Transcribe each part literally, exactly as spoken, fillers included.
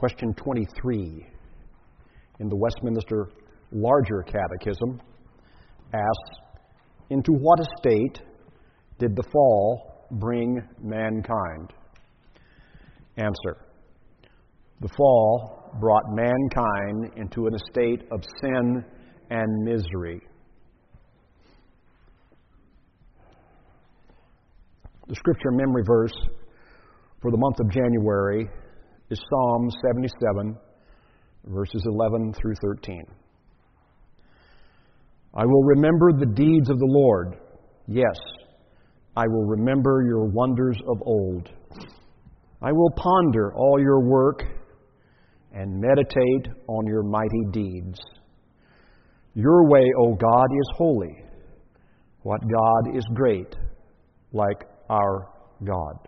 Question twenty-three in the Westminster Larger Catechism asks, into what estate did the fall bring mankind? Answer. The fall brought mankind into an estate of sin and misery. The scripture memory verse for the month of January is Psalm seventy-seven, verses eleven through thirteen. I will remember the deeds of the Lord. Yes, I will remember your wonders of old. I will ponder all your work and meditate on your mighty deeds. Your way, O God, is holy. What God is great, like our God?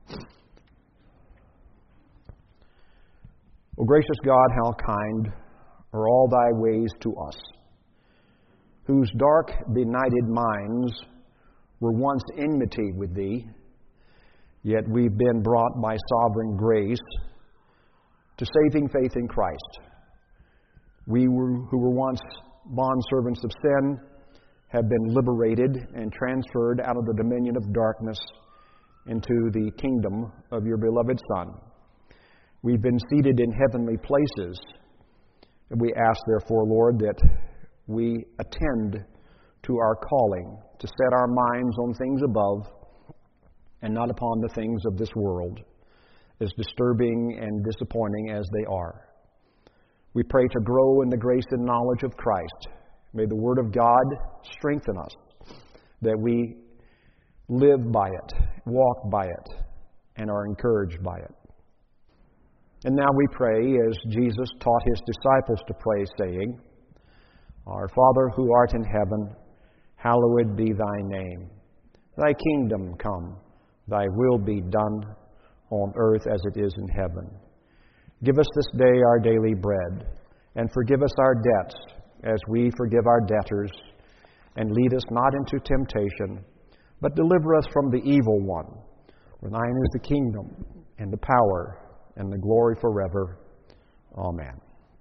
O gracious God, how kind are all thy ways to us, whose dark, benighted minds were once enmity with thee, yet we've been brought by sovereign grace to saving faith in Christ. We were, who were once bondservants of sin have been liberated and transferred out of the dominion of darkness into the kingdom of your beloved Son. We've been seated in heavenly places, and we ask, therefore, Lord, that we attend to our calling to set our minds on things above and not upon the things of this world, as disturbing and disappointing as they are. We pray to grow in the grace and knowledge of Christ. May the Word of God strengthen us, that we live by it, walk by it, and are encouraged by it. And now we pray as Jesus taught his disciples to pray, saying, Our Father who art in heaven, hallowed be thy name. Thy kingdom come, thy will be done on earth as it is in heaven. Give us this day our daily bread, and forgive us our debts as we forgive our debtors. And lead us not into temptation, but deliver us from the evil one. For thine is the kingdom, and the power, and the glory forever. Amen.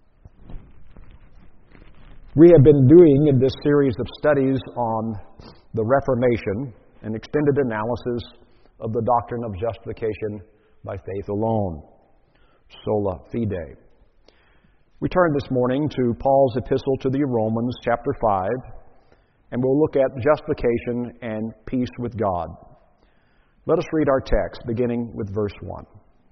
We have been doing in this series of studies on the Reformation an extended analysis of the doctrine of justification by faith alone, sola fide. We turn this morning to Paul's epistle to the Romans, chapter five, and we'll look at justification and peace with God. Let us read our text, beginning with verse one.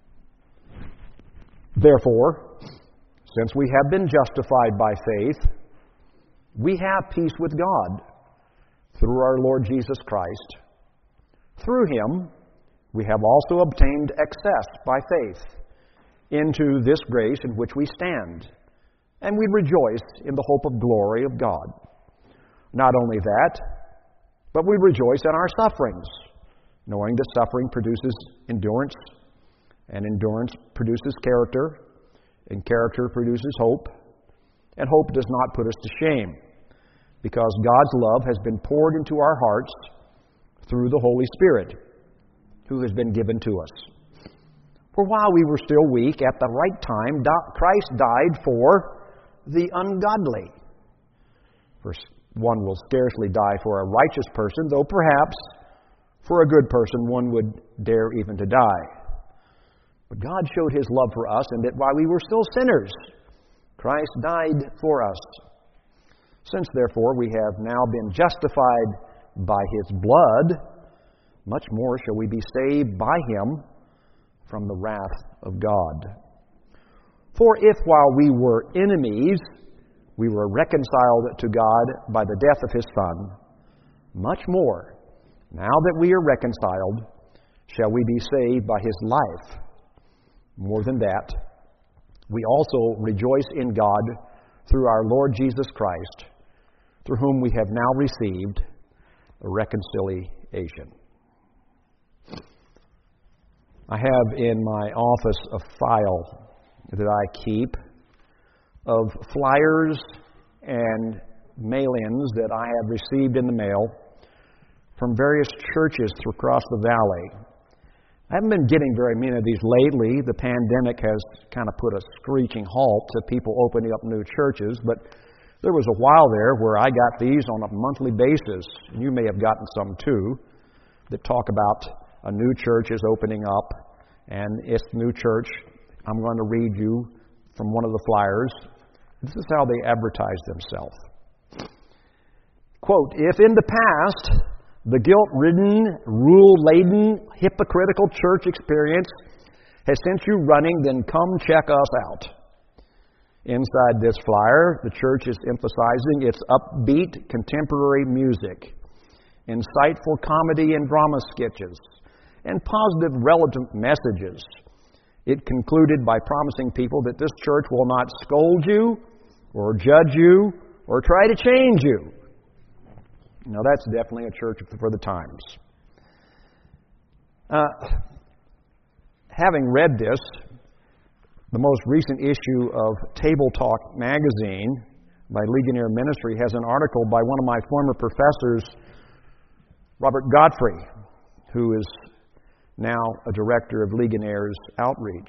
Therefore, since we have been justified by faith, we have peace with God through our Lord Jesus Christ. Through him, we have also obtained access by faith into this grace in which we stand, and we rejoice in the hope of glory of God. Not only that, but we rejoice in our sufferings, knowing that suffering produces endurance, and endurance produces character, and character produces hope, and hope does not put us to shame, because God's love has been poured into our hearts through the Holy Spirit, who has been given to us. For while we were still weak, at the right time, Christ died for the ungodly. For one will scarcely die for a righteous person, though perhaps for a good person one would dare even to die. But God showed his love for us, and that while we were still sinners, Christ died for us. Since, therefore, we have now been justified by his blood, much more shall we be saved by him from the wrath of God. For if while we were enemies, we were reconciled to God by the death of his Son, much more, now that we are reconciled, shall we be saved by his life. More than that, we also rejoice in God through our Lord Jesus Christ, through whom we have now received a reconciliation. I have in my office a file that I keep of flyers and mail-ins that I have received in the mail from various churches across the valley. I haven't been getting very many of these lately. The pandemic has kind of put a screeching halt to people opening up new churches, but there was a while there where I got these on a monthly basis. You may have gotten some too, that talk about a new church is opening up, and it's new church. I'm going to read you from one of the flyers. This is how they advertise themselves. Quote, "If in the past the guilt-ridden, rule-laden, hypocritical church experience has sent you running, then come check us out." Inside this flyer, the church is emphasizing its upbeat, contemporary music, insightful comedy and drama sketches, and positive relative messages. It concluded by promising people that this church will not scold you, or judge you, or try to change you. Now, that's definitely a church for the times. Uh, having read this, the most recent issue of Table Talk magazine by Ligonier Ministry has an article by one of my former professors, Robert Godfrey, who is now a director of Ligonier's outreach.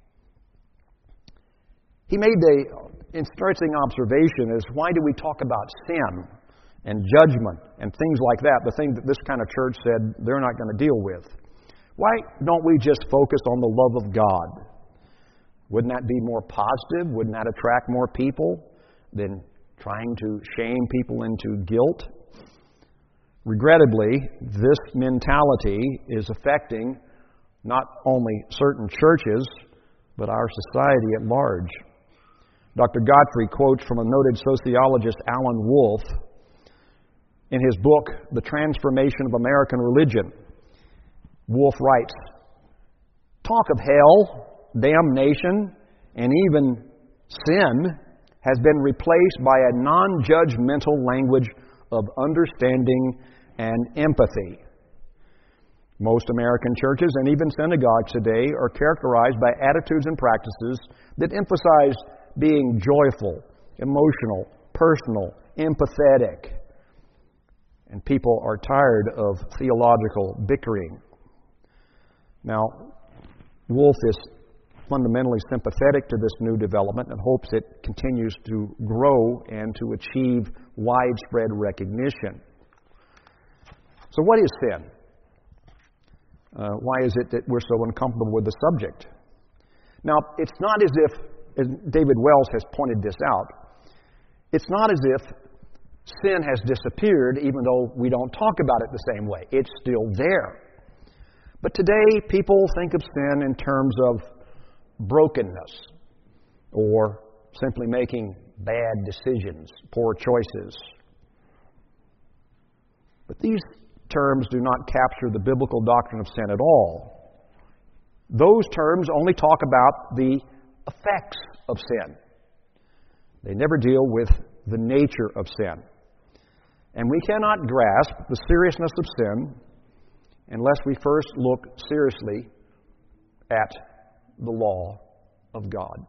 He made an interesting observation: is why do we talk about sin and judgment and things like that, the thing that this kind of church said they're not going to deal with? Why don't we just focus on the love of God? Wouldn't that be more positive? Wouldn't that attract more people than trying to shame people into guilt? Regrettably, this mentality is affecting not only certain churches, but our society at large. Doctor Godfrey quotes from a noted sociologist, Alan Wolf, in his book, The Transformation of American Religion. Wolf writes, "Talk of hell, damnation, and even sin has been replaced by a non-judgmental language of understanding and empathy. Most American churches and even synagogues today are characterized by attitudes and practices that emphasize being joyful, emotional, personal, empathetic. And people are tired of theological bickering." Now, Wolf is fundamentally sympathetic to this new development and hopes it continues to grow and to achieve widespread recognition. So what is sin? Uh, why is it that we're so uncomfortable with the subject? Now, it's not as if, as David Wells has pointed this out, it's not as if sin has disappeared even though we don't talk about it the same way. It's still there. But today, people think of sin in terms of brokenness or simply making bad decisions, poor choices. But these terms do not capture the biblical doctrine of sin at all. Those terms only talk about the effects of sin. They never deal with the nature of sin. And we cannot grasp the seriousness of sin unless we first look seriously at the law of God.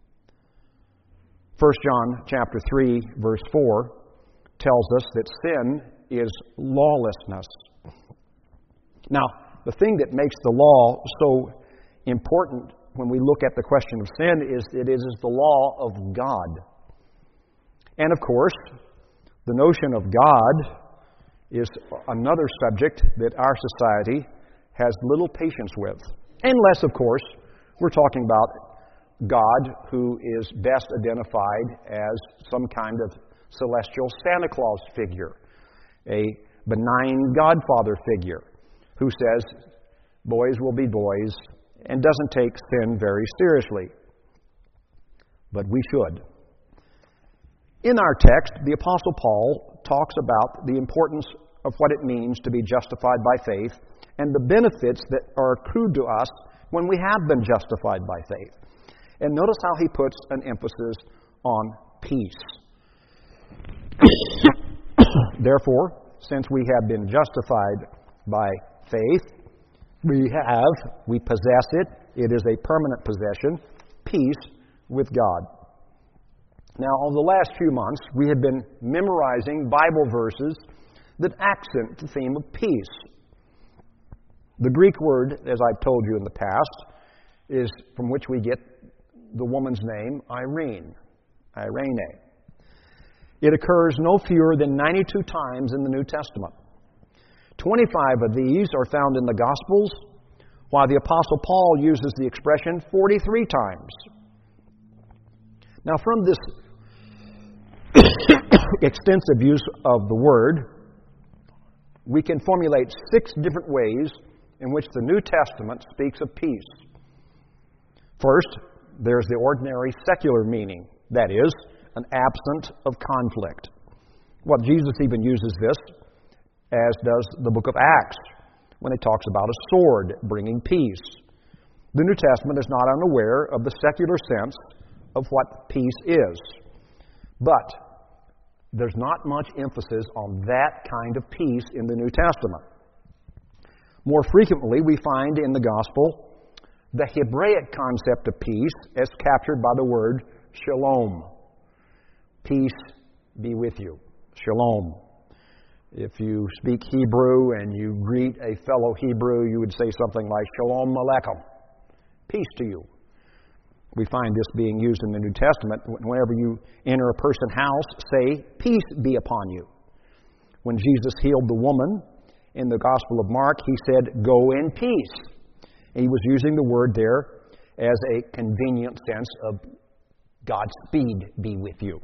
First John chapter three, verse four tells us that sin is lawlessness. Now, the thing that makes the law so important when we look at the question of sin is it is the law of God. And of course, the notion of God is another subject that our society has little patience with. Unless, of course, we're talking about God who is best identified as some kind of celestial Santa Claus figure, a benign Godfather figure who says boys will be boys and doesn't take sin very seriously. But we should. In our text, the Apostle Paul talks about the importance of what it means to be justified by faith and the benefits that are accrued to us when we have been justified by faith. And notice how he puts an emphasis on peace. Therefore, since we have been justified by faith, we have, we possess it, it is a permanent possession, peace with God. Now, over the last few months, we have been memorizing Bible verses that accent the theme of peace. The Greek word, as I've told you in the past, is from which we get the woman's name, Irene. Irene. It occurs no fewer than ninety-two times in the New Testament. twenty-five of these are found in the Gospels, while the Apostle Paul uses the expression forty-three times. Now, from this extensive use of the word, we can formulate six different ways in which the New Testament speaks of peace. First, there's the ordinary secular meaning, that is, an absence of conflict. Well, Jesus even uses this, as does the book of Acts, when he talks about a sword bringing peace. The New Testament is not unaware of the secular sense of what peace is. But there's not much emphasis on that kind of peace in the New Testament. More frequently, we find in the Gospel the Hebraic concept of peace as captured by the word shalom. Peace be with you. Shalom. If you speak Hebrew and you greet a fellow Hebrew, you would say something like, Shalom Aleichem. Peace to you. We find this being used in the New Testament. Whenever you enter a person's house, say, peace be upon you. When Jesus healed the woman in the Gospel of Mark, he said, go in peace. And he was using the word there as a convenient sense of God's speed be with you.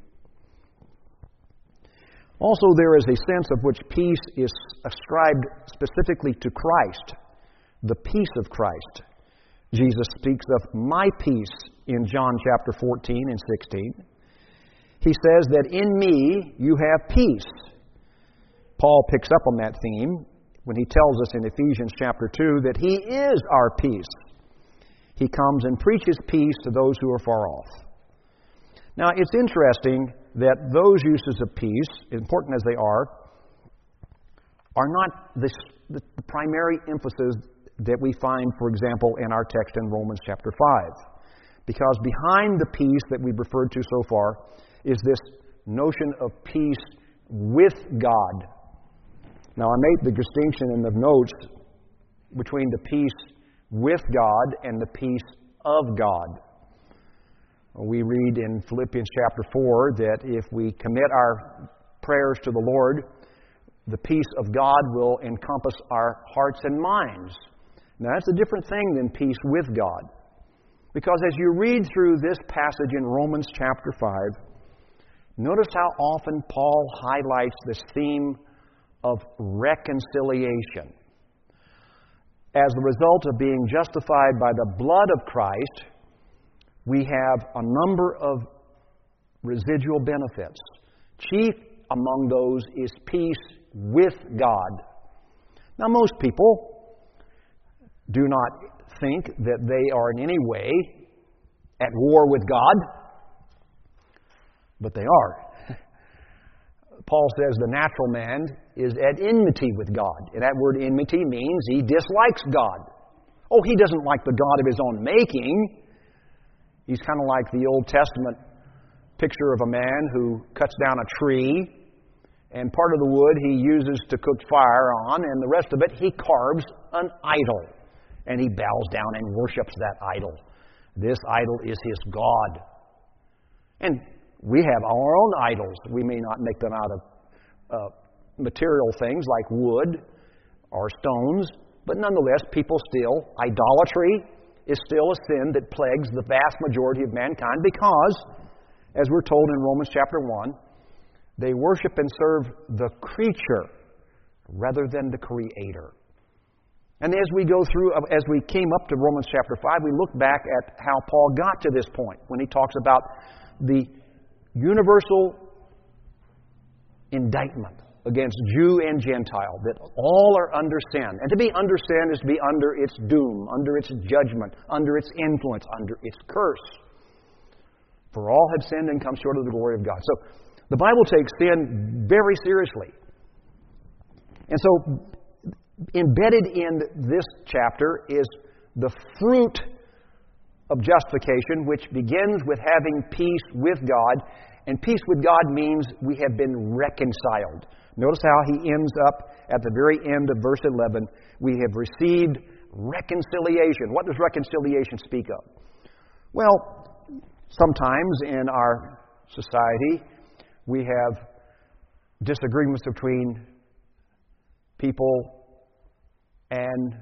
Also, there is a sense of which peace is ascribed specifically to Christ, the peace of Christ. Jesus speaks of my peace in John chapter fourteen and sixteen. He says that in me you have peace. Paul picks up on that theme when he tells us in Ephesians chapter two that he is our peace. He comes and preaches peace to those who are far off. Now, it's interesting that those uses of peace, important as they are, are not the, the primary emphasis that we find, for example, in our text in Romans chapter five. Because behind the peace that we've referred to so far is this notion of peace with God. Now, I made the distinction in the notes between the peace with God and the peace of God. We read in Philippians chapter four that if we commit our prayers to the Lord, the peace of God will encompass our hearts and minds. Now, that's a different thing than peace with God. Because as you read through this passage in Romans chapter five, notice how often Paul highlights this theme of reconciliation. As the result of being justified by the blood of Christ, we have a number of residual benefits. Chief among those is peace with God. Now, most people do not think that they are in any way at war with God, but they are. Paul says the natural man is at enmity with God. And that word enmity means he dislikes God. Oh, he doesn't like the God of his own making. He's kind of like the Old Testament picture of a man who cuts down a tree, and part of the wood he uses to cook fire on, and the rest of it he carves an idol. And he bows down and worships that idol. This idol is his God. And we have our own idols. We may not make them out of uh, material things like wood or stones, but nonetheless, people still, idolatry is still a sin that plagues the vast majority of mankind because, as we're told in Romans chapter one, they worship and serve the creature rather than the Creator. And as we go through, as we came up to Romans chapter five, we look back at how Paul got to this point when he talks about the universal indictment against Jew and Gentile, that all are under sin. And to be under sin is to be under its doom, under its judgment, under its influence, under its curse. For all have sinned and come short of the glory of God. So the Bible takes sin very seriously. And so embedded in this chapter is the fruit of justification, which begins with having peace with God. And peace with God means we have been reconciled. Notice how he ends up at the very end of verse eleven. We have received reconciliation. What does reconciliation speak of? Well, sometimes in our society, we have disagreements between people and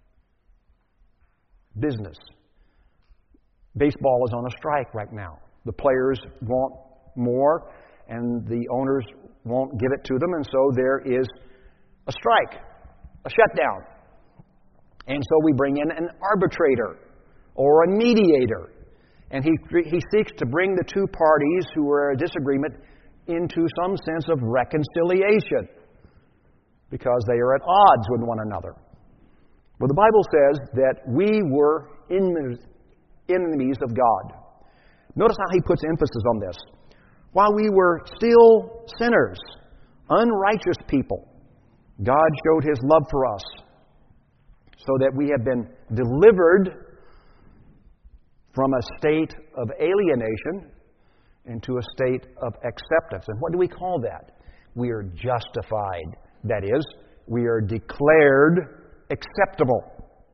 business. Baseball is on a strike right now. The players want more, and the owners won't give it to them, and so there is a strike, a shutdown. And so we bring in an arbitrator or a mediator, and he, he seeks to bring the two parties who are in disagreement into some sense of reconciliation because they are at odds with one another. Well, the Bible says that we were enemies of God. Notice how he puts emphasis on this. While we were still sinners, unrighteous people, God showed his love for us so that we have been delivered from a state of alienation into a state of acceptance. And what do we call that? We are justified. That is, we are declared acceptable.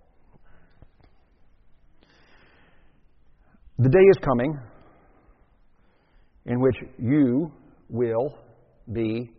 The day is coming in which you will be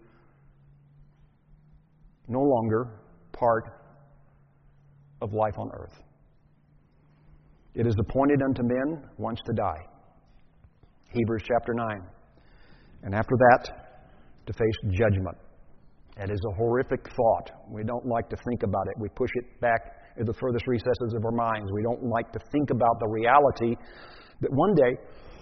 no longer part of life on earth. It is appointed unto men once to die. Hebrews chapter nine. And after that, to face judgment. That is a horrific thought. We don't like to think about it. We push it back in the furthest recesses of our minds. We don't like to think about the reality that one day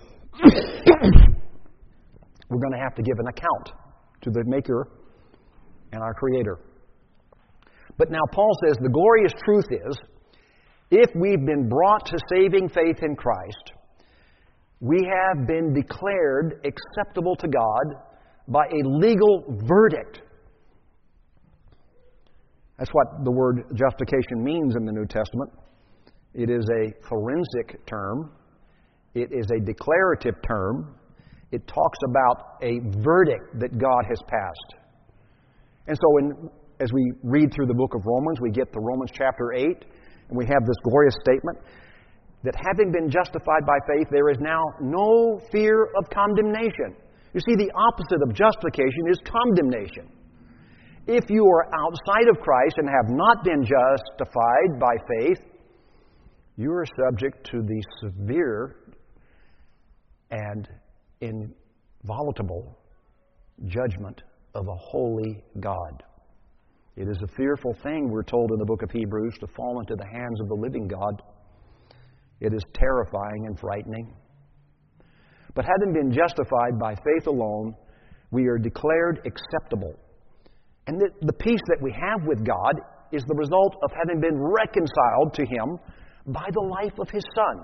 we're going to have to give an account to the Maker and our Creator. But now Paul says the glorious truth is, if we've been brought to saving faith in Christ, we have been declared acceptable to God by a legal verdict. That's what the word justification means in the New Testament. It is a forensic term. It is a declarative term. It talks about a verdict that God has passed. And so in, as we read through the book of Romans, we get to Romans chapter eight, and we have this glorious statement that having been justified by faith, there is now no fear of condemnation. You see, the opposite of justification is condemnation. If you are outside of Christ and have not been justified by faith, you are subject to the severe and inviolable judgment of a holy God. It is a fearful thing, we're told in the book of Hebrews, to fall into the hands of the living God. It is terrifying and frightening. But having been justified by faith alone, we are declared acceptable. And the, the peace that we have with God is the result of having been reconciled to Him by the life of His Son.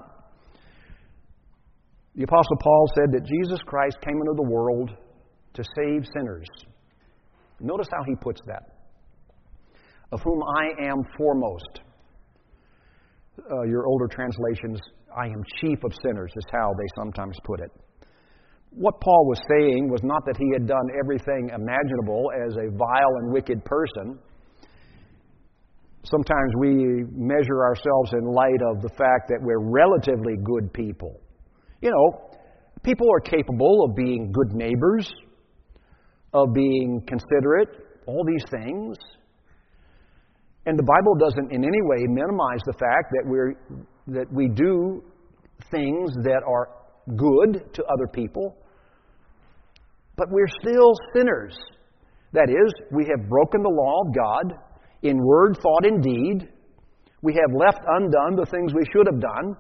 The Apostle Paul said that Jesus Christ came into the world to save sinners. Notice how he puts that. Of whom I am foremost. Uh, your older translations, I am chief of sinners, is how they sometimes put it. What Paul was saying was not that he had done everything imaginable as a vile and wicked person. Sometimes we measure ourselves in light of the fact that we're relatively good people. You know, people are capable of being good neighbors, of being considerate, all these things. And the Bible doesn't in any way minimize the fact that we're that we do things that are good to other people. But we're still sinners. That is, we have broken the law of God in word, thought, and deed. We have left undone the things we should have done.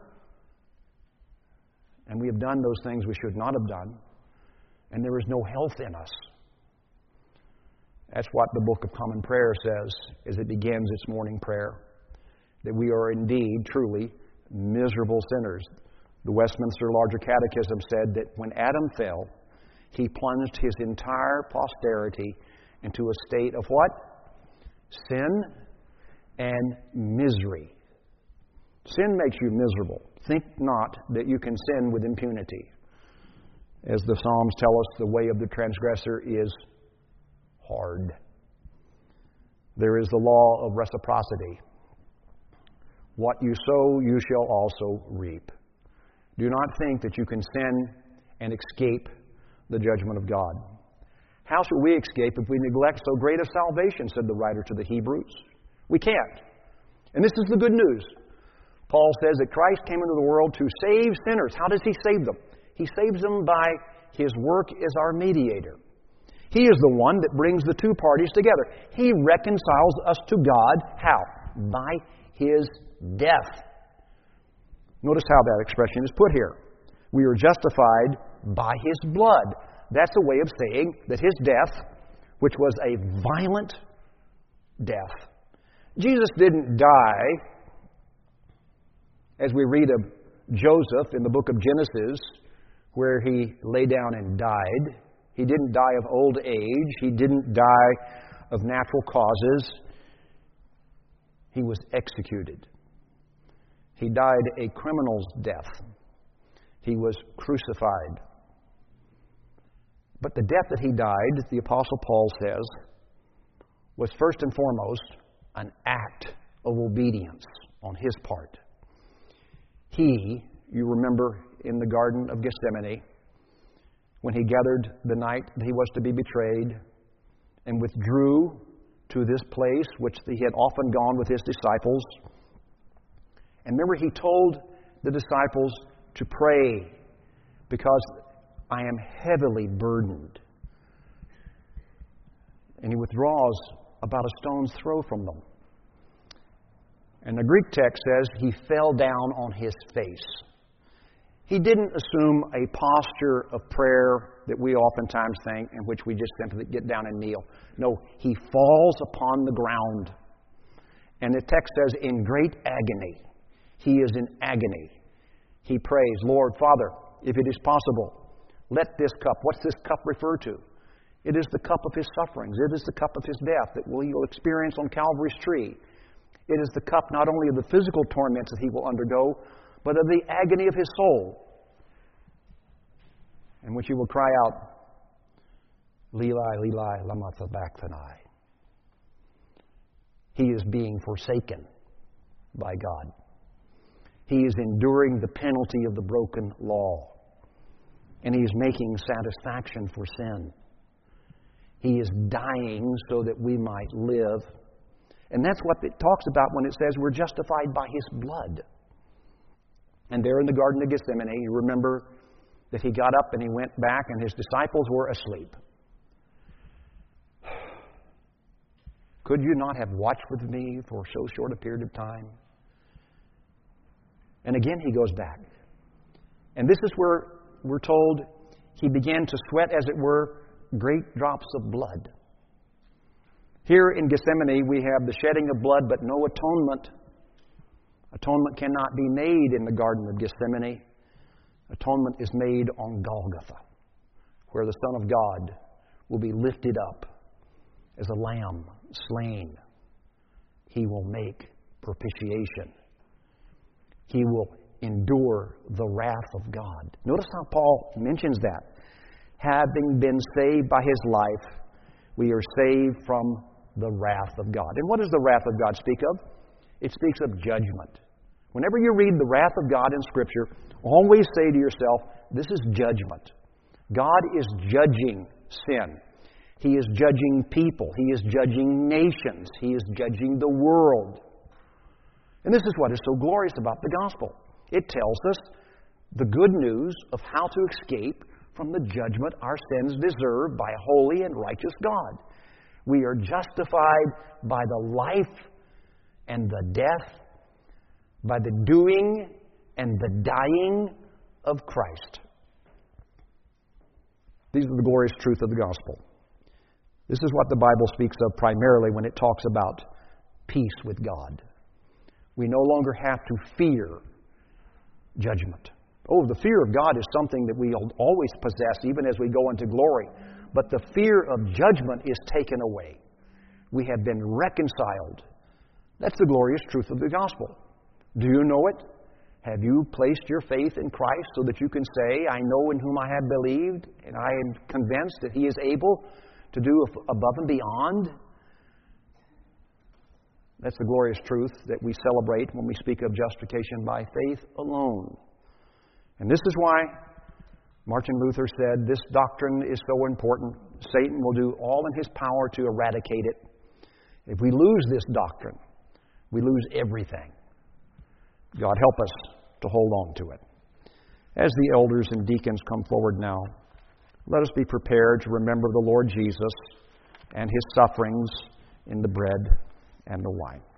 And we have done those things we should not have done. And there is no health in us. That's what the Book of Common Prayer says as it begins its morning prayer. That we are indeed, truly, miserable sinners. The Westminster Larger Catechism said that when Adam fell, he plunged his entire posterity into a state of what? Sin and misery. Sin makes you miserable. think not that you can sin with impunity. As the Psalms tell us, the way of the transgressor is hard. There is the law of reciprocity. What you sow, you shall also reap. Do not think that you can sin and escape the judgment of God. How shall we escape if we neglect so great a salvation, said the writer to the Hebrews? We can't. And this is the good news. Paul says that Christ came into the world to save sinners. How does He save them? He saves them by His work as our mediator. He is the one that brings the two parties together. He reconciles us to God. How? By His death. Notice how that expression is put here. We are justified by His blood. That's a way of saying that His death, which was a violent death. Jesus didn't die, as we read of Joseph in the book of Genesis, where he lay down and died. He didn't die of old age. He didn't die of natural causes. He was executed. He died a criminal's death. He was crucified. But the death that He died, the Apostle Paul says, was first and foremost an act of obedience on His part. He, you remember in the Garden of Gethsemane, when He gathered the night that He was to be betrayed and withdrew to this place which He had often gone with His disciples. And remember, He told the disciples to pray because I am heavily burdened. And He withdraws about a stone's throw from them. And the Greek text says He fell down on His face. He didn't assume a posture of prayer that we oftentimes think, in which we just simply get down and kneel. No, He falls upon the ground. And the text says, in great agony. He is in agony. He prays, Lord, Father, if it is possible, let this cup, what's this cup refer to? It is the cup of His sufferings. It is the cup of His death that we will experience on Calvary's tree. It is the cup not only of the physical torments that He will undergo, but of the agony of His soul, in which He will cry out, Lili, Lili, lama sabachthani. He is being forsaken by God. He is enduring the penalty of the broken law. And He is making satisfaction for sin. He is dying so that we might live. And that's what it talks about when it says we're justified by His blood. And there in the Garden of Gethsemane, you remember that He got up and He went back and His disciples were asleep. Could you not have watched with me for so short a period of time? And again He goes back. And this is where we're told He began to sweat, as it were, great drops of blood. Here in Gethsemane, we have the shedding of blood, but no atonement. Atonement cannot be made in the Garden of Gethsemane. Atonement is made on Golgotha, where the Son of God will be lifted up as a lamb slain. He will make propitiation. He will endure the wrath of God. Notice how Paul mentions that. Having been saved by His life, we are saved from the wrath of God. And what does the wrath of God speak of? It speaks of judgment. Whenever you read the wrath of God in Scripture, always say to yourself, this is judgment. God is judging sin. He is judging people. He is judging nations. He is judging the world. And this is what is so glorious about the gospel. It tells us the good news of how to escape from the judgment our sins deserve by a holy and righteous God. We are justified by the life and the death, by the doing and the dying of Christ. These are the glorious truth of the gospel. This is what the Bible speaks of primarily when it talks about peace with God. We no longer have to fear judgment. Oh, the fear of God is something that we always possess, even as we go into glory. But the fear of judgment is taken away. We have been reconciled. That's the glorious truth of the gospel. Do you know it? Have you placed your faith in Christ so that you can say, I know in whom I have believed, and I am convinced that He is able to do above and beyond? That's the glorious truth that we celebrate when we speak of justification by faith alone. And this is why Martin Luther said, this doctrine is so important, Satan will do all in his power to eradicate it. If we lose this doctrine, we lose everything. God help us to hold on to it. As the elders and deacons come forward now, let us be prepared to remember the Lord Jesus and His sufferings in the bread and the wine.